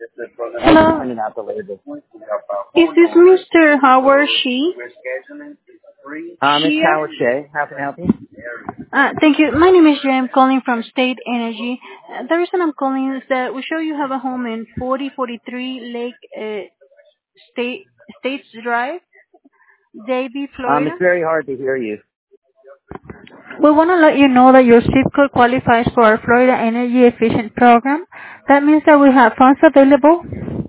Hello, Finding out the label. is this Mr. Howard She? It's Shear? Howard Shea. How can I help you? Thank you. My name is Jay. I'm calling from State Energy. The reason I'm calling is that we show you have a home in 4043 Lake State States Drive, Davie, Florida. It's very hard to hear you. We want to let you know that your zip code qualifies for our Florida Energy Efficient Program. That means that we have funds available